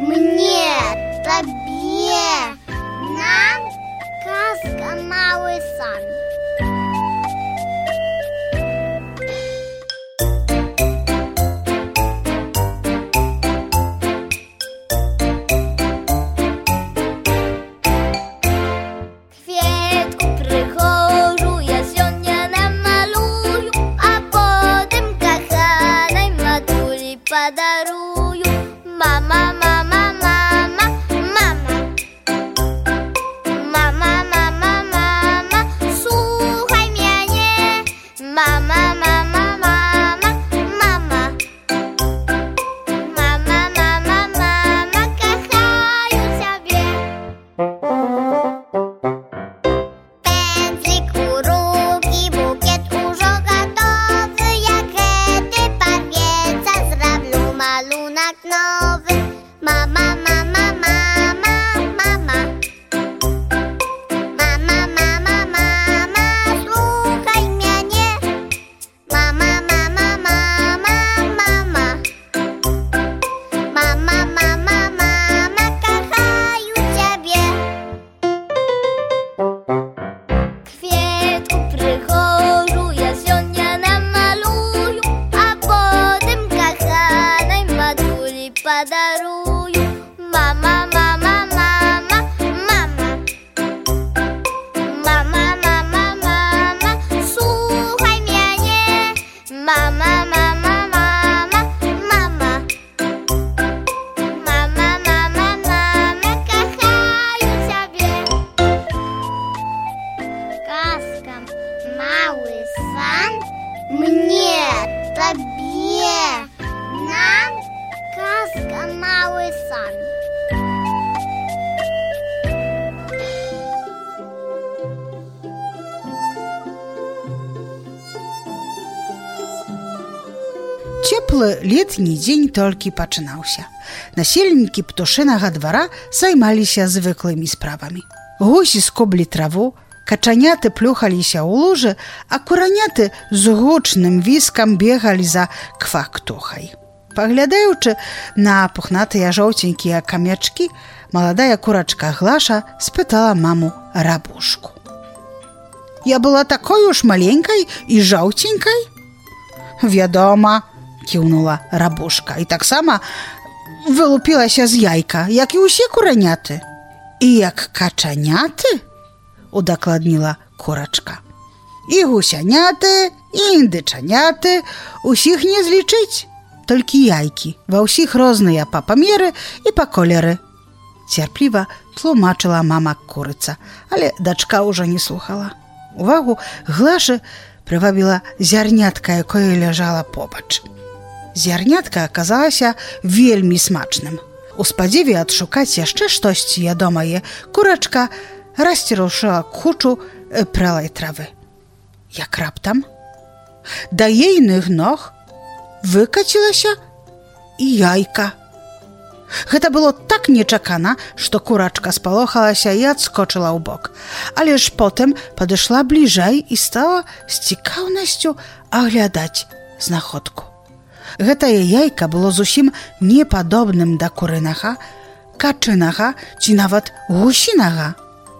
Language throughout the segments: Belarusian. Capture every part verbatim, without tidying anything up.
Мне, тебе, нам казка «Малый сан». Кветку прыгожу я сёння намалую, а потым каханай матулі падарую. Мама, мама, мама, мама. Мама, мама, мама, слухай мяне. Мама, мама, мама, мама. Мама, мама, мама, кахаю цябе. Пензлик у рукі, букет ужо гатовы. Як гэты парвецца, зраблю малунак новы. Мама, мама, мама, мама. Мама, мама, мама, слухай мяне. Мама, мама, мама, мама. Мама, мама, мама, кахаю цябе. Кветку прыгожу я сёння намалую, а потым каханай матулі падарую. Мама, мама, мама, мама. Мама, мама, мама, слухай мяне. Мама, мама, мама, мама. Мама, мама, мама, кахаю цябе. Казка «Малый сан». Мне, тебе, нам казка «Малый сан». Цеплы летні дзень толькі пачынаўся. Насельнікі птушынага двара займаліся звыклымі справамі. Гусі скоблі траву, качаняты плюхаліся ў лужы, а кураняты з гучным віскам бегалі за квактухай. Паглядаючы на пухнатыя жоўценькія камячкі, маладая курачка Глаша спытала маму Рабушку. «Я была такой уж маленькой і жоўценькой?» «Вядома», кіўнула Рабушка, і таксама вылупілася з яйка, як і ўсе кураняты. «І як качаняты?» удакладніла курачка. «І гусяняты, і індычаняты, усіх не злічыць. Толькі яйкі, ва ўсіх розныя па памеры і па колеры». Цярпліва тлумачыла мама курыца, але дачка ўжо не слухала. Увагу Глашы прывабіла зярнятка, якое ляжала побач. Зярнятка аказалася вельмі смачным. У спадзеве адшукаць яшчэ штосьці ядомае, курачка расцірушыла кучу прэлай травы. Як раптам да ейных ног выкацілася і яйка. Гэта было так нечакана, што курачка спалохалася і адскочыла ў бок. Але ж потым падышла бліжэй і стала з цікаўнасцю аглядаць знаходку. Гэтае яйка было зусім не падобным да курынага, качынага ці нават гусінага.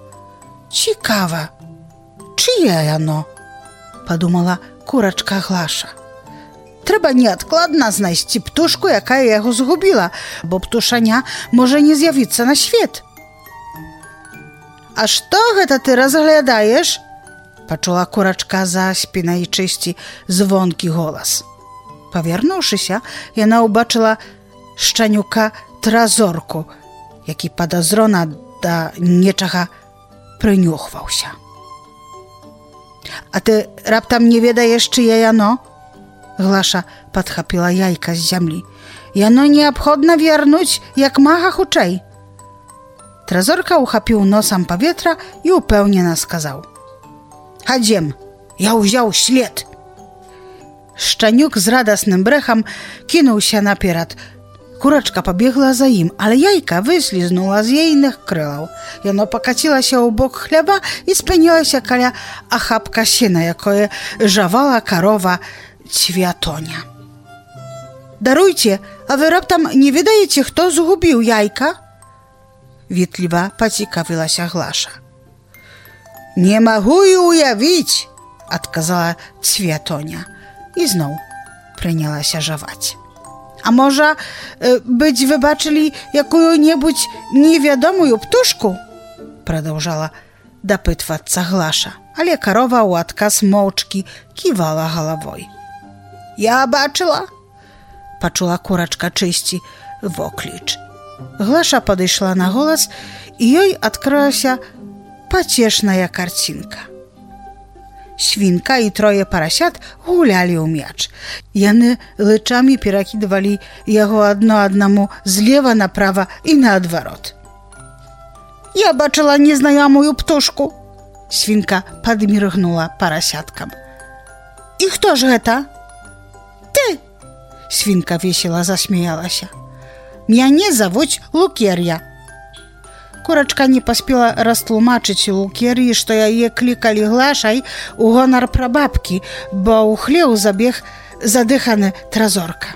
«Цікава, чые яно?» падумала курачка Глаша. «Трэба неадкладна знайсці птушку, якая яго згубіла, бо птушаня можа не з'явіцца на свет». «А што гэта ты разглядаеш?» пачула курачка за спінай чысці звонкі голас. Павярнуўшыся, яна ўбачыла шчанюка Тразорку, які падазрона да нечага прынюхваўся. «А ты раптам не ведаеш, чые яно?» Глаша падхапіла яйка з зямлі. «Яно неабходна вярнуць як мага хутчэй». Тразорка ухапіў носам паветра і упэўнена сказаў: «Хадзем, я ўзяў след». Шчанюк з радасным брэхам кінуўся наперад. Курачка пабегла за ім, але яйка выслізнула з ейных крылаў. Яно пакацілася ў бок хляба і спынілася каля ахапка сена, якое жавала карова Цвятоня. «Даруйце, А вы раптам не ведаеце, хто згубіў яйка? Ветліва пацікавілася Глаша. Не магу і уявіць, адказала Цвятоня і зноў прынялася жаваць. А можа, быць вы бачылі якую-небудзь невядомую птушку? Прадаўжала дапытвацца Глаша, але карова ў адказ моўчкі ківала галавой. Я бачыла, пачула курачка чысці вокліч. Глаша падышла на голас, і ёй адкрылася пацешная карцінка. Свінка і трое парасят гулялі ў мяч. Яны лычамі перакідвалі яго адно аднаму злева направа і наадварот. Я бачыла незнаёмую птушку. Свінка падміргнула парасяткам. І хто ж гэта? Ты! Свінка весела засмеялася. Мяне завуць Лукер'я. Курачка не паспела растлумачыць Лукер'і, што яе клікалі Глашай у гонар прабабкі, бо ў хлеў забег задыханы Тразорка.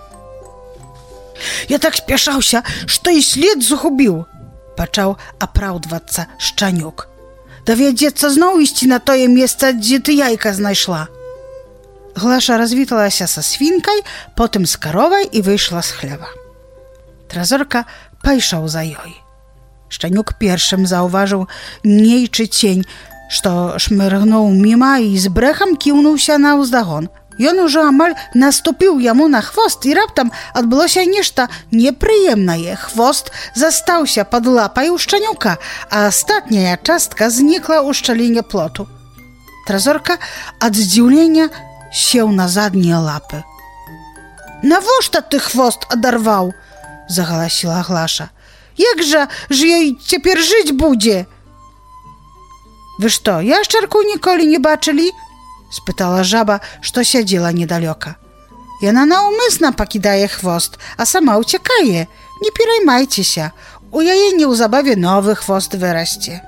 Я так спяшаўся, што і след згубіў, пачаў апраўдвацца Шчанюк. Давядзецца зноў ісці на тое месца, дзе ты яйка знайшла. Глаша развіталася са свінкай, потым з каровай і выйшла з хлева. Тразорка пайшоў за ёй. Шчанюк першым заўважыў нейчы цень, што шмыргнуў міма і з брэхам кіўнуўся на ўздагон. Ён ужо амаль наступіў яму на хвост, і раптам адбылося нешта непрыемнае. Хвост застаўся пад лапай у Шчанюка, а астатняя частка знікла ў шчаліне плоту. Тразорка ад здзіўлення сеў на заднія лапы. Навошта ты хвост адарваў? Загаласіла Глаша. Як жа ж ёй цяпер жыць будзе? Вы што, яшчарку ніколі не бачылі? Спытала жаба, што сядзела недалёка. Яна наўмысна пакідае хвост, а сама ўцякае. Не пераймайцеся, у яе неўзабаве новы хвост вырасце.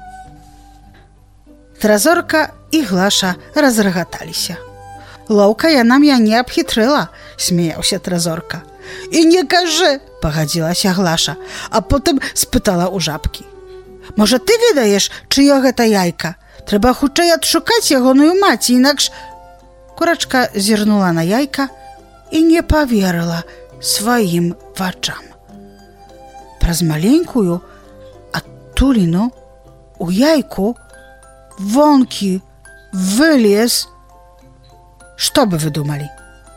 Тразорка і Глаша разрагаталіся. Лоўка яна мяне абхітрыла, смеяўся Тразорка. І не кажы, пагадзілася Глаша, а потым спытала ў жабкі. Можа, ты ведаеш, чыё гэта яйка? Трэба хутчэй адшукаць ягоную маці, інакш... Курачка зірнула на яйка і не паверыла сваім вачам. Праз маленькую адтуліну у яйку вонкі вылез. Што бы вы думалі?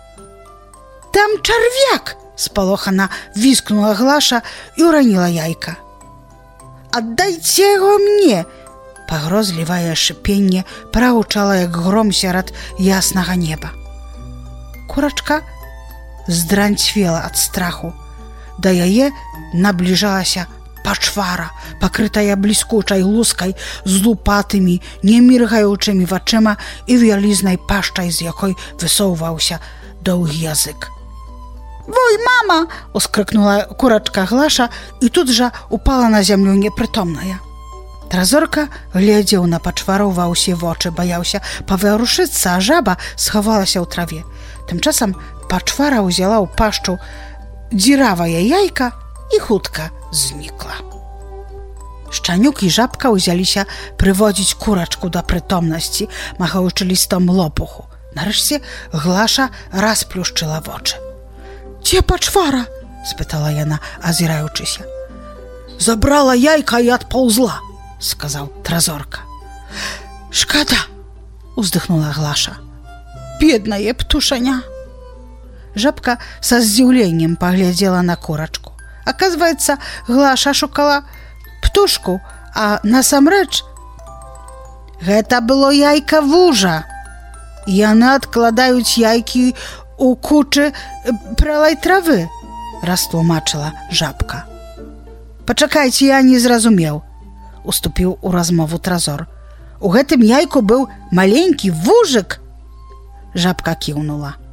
Там чарвяк! Спалохана віскнула Глаша і ўраніла яйка. Аддайце яго мне! Пагрозлівае шыпенне прагучала, як гром сярод яснага неба. Курачка здранцвела ад страху. Да яе набліжалася пачвара, пакрытая бліскучай лускай з лупатымі, неміргаючымі вачыма і вялізнай пашчай, з якой высоўваўся доўгі язык. «Вой, мама!» – ускрыкнула курачка Глаша і тут жа упала на зямлю непрытомная. Тразорка глядзеў на пачвару ва ўсе вочы, баяўся паварушыцца, а жаба схавалася ў траве. Тым часам пачвара ўзяла ў пашчу дзіравае яйка і хутка знікла. Шчанюк і жабка ўзяліся прыводзіць курачку да прытомнасці, махаючы лістом лопуху. Нарэшце Глаша расплюшчыла вочы. «Дзе пачвара?» – спытала яна, азіраючыся. «Забрала яйка і адпаўзла», – сказаў Тразорка. «Шкада!» – уздыхнула Глаша. «Беднае птушаня!» Жабка са здзіўленнем паглядзела на курачку. Аказваецца, Глаша шукала птушку, а насамрэч гэта было яйка вужа. Яны адкладаюць яйкі у кучы пралай травы, растлумачыла жабка. «Пачакайце, я не зразумеў», – уступіў у размову Тразор. «У гэтым яйку быў маленькі вужык?» Жабка кіўнула.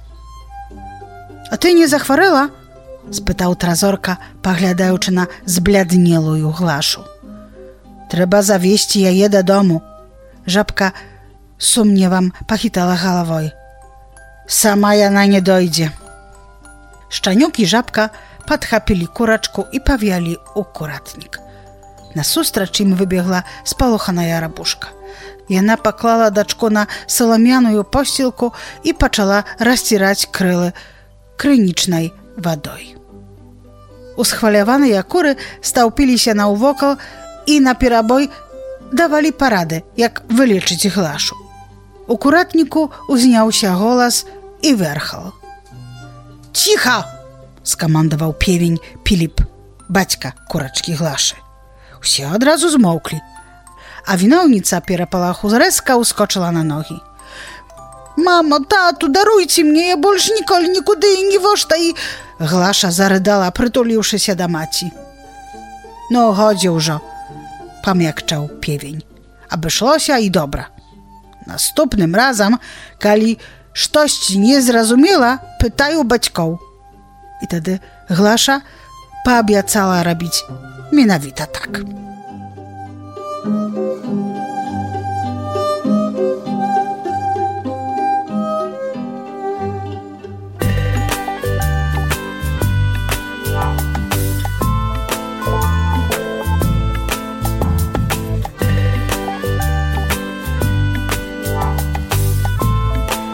«А ты не захварэла?» – спытаў Тразорка, паглядаючы на збляднелую Глашу. «Трэба завесці яе дадому». Жабка сумневам пахітала галавой. «Сама яна не дойдзе». Szczeniuk i Żabka podchapili kuraczku i pawiali u kuratnik. Насустрач ім вибігла спалоханая рабушка. Яна паклала дачку на саламяную посцілку і пачала расціраць крылы крынічнай вадой. Усхваляваныя куры стаўпіліся наўвокал і наперабой давалі парады, як вылечыць Глашу. У куратніку узняўся голас і вэрхал. «Ціха!» – скамандаваў певень Піліп, бацька курачкі Глашы. Усе адразу змоўклі, а вінаўніца перапалаху рэзка ўскочыла на ногі. «Мамо, тату, даруйце мне, я больш ніколі нікуды і нівошта і...» Глаша зарыдала, прытуліўшыся да маці. «Ну, годзе ўжо», – памякчаў певень. «Абышлося і добра. Наступным разам, калі штосьці не зразумела, пытай у бацькоў». І тады Глаша паабяцала рабіць менавіта так.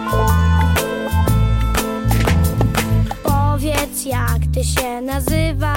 Powiedz, jak ty się nazywasz?